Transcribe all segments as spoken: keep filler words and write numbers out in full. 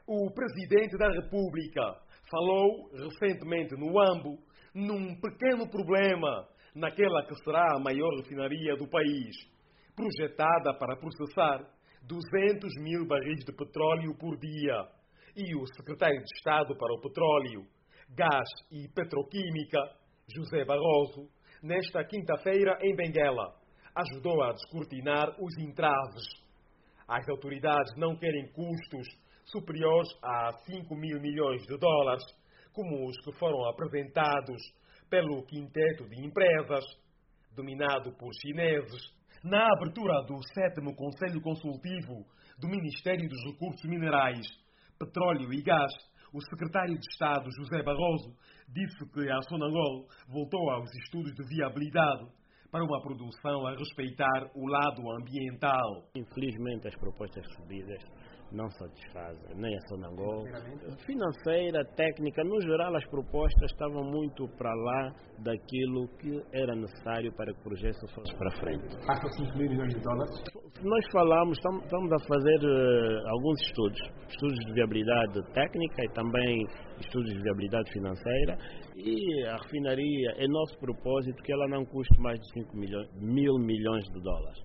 O Presidente da República falou recentemente no Ambo num pequeno problema naquela que será a maior refinaria do país, projetada para processar duzentos mil barris de petróleo por dia. E o Secretário de Estado para o Petróleo, Gás e Petroquímica, José Barroso, nesta quinta-feira em Benguela, ajudou a descortinar os entraves. As autoridades não querem custos superiores a cinco mil milhões de dólares, como os que foram apresentados pelo quinteto de empresas, dominado por chineses, na abertura do sétimo Conselho Consultivo do Ministério dos Recursos Minerais, Petróleo e Gás. O secretário de Estado, José Barroso, disse que a Sonangol voltou aos estudos de viabilidade para uma produção a respeitar o lado ambiental. Infelizmente, as propostas subidas não satisfazem nem a Sonangol. Financeira, técnica, no geral, as propostas estavam muito para lá daquilo que era necessário para que o projeto fosse para frente. Passa cinco mil milhões de dólares? Nós falamos, estamos a fazer uh, alguns estudos, estudos de viabilidade técnica e também estudos de viabilidade financeira, e a refinaria é nosso propósito que ela não custe mais de cinco mil milhões de dólares.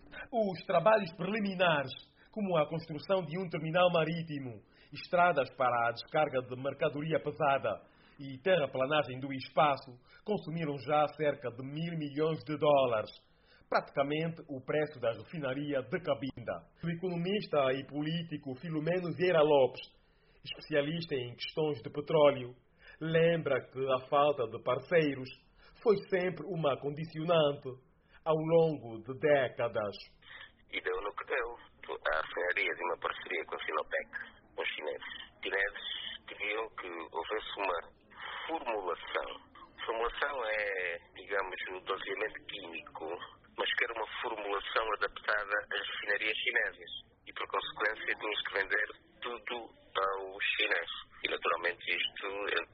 Os trabalhos preliminares, como a construção de um terminal marítimo, estradas para a descarga de mercadoria pesada e terraplanagem do espaço, consumiram já cerca de mil milhões de dólares, praticamente o preço da refinaria de Cabinda. O economista e político Filomeno Vieira Lopes, especialista em questões de petróleo, lembra que a falta de parceiros foi sempre uma condicionante ao longo de décadas. E deu no que deu. A refinaria de uma parceria com a Sinopec, com os chineses. Os chineses queriam que houvesse uma formulação. Formulação é, digamos, o doseamento químico, mas que era uma formulação adaptada às refinarias chinesas. E, por consequência, tinhas que vender tudo ao chinês. E, naturalmente, isto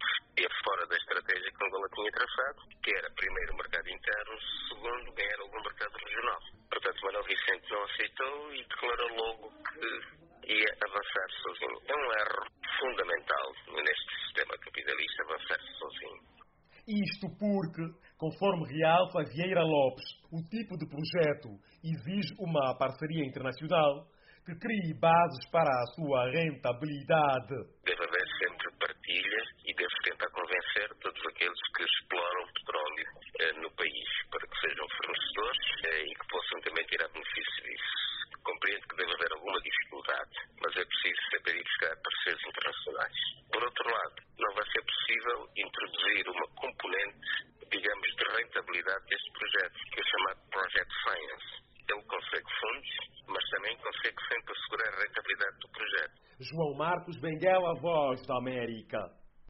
é fora da estratégia que Angola tinha traçado, que era, primeiro, o mercado interno, segundo, ganhar algum mercado regional. Portanto, Manuel Vicente não aceitou e declarou logo que ia avançar sozinho. É um erro fundamental neste sistema capitalista avançar sozinho. Isto porque, conforme realça Vieira Lopes, o tipo de projeto exige uma parceria internacional que crie bases para a sua rentabilidade. Deve haver sempre partilha e deve tentar convencer todos aqueles que exploram petróleo eh, no país para que sejam fornecedores eh, e que possam também tirar benefício disso. Compreendo que deve haver alguma dificuldade, mas é preciso saber ir buscar parceiros internacionais. Por outro lado, não vai ser possível introduzir uma componente, digamos, de rentabilidade deste projeto, que é chamado Project Finance. Ele consegue fundos, mas também consegue sempre assegurar a rentabilidade do projeto. João Marcos Benguela, Voz da América.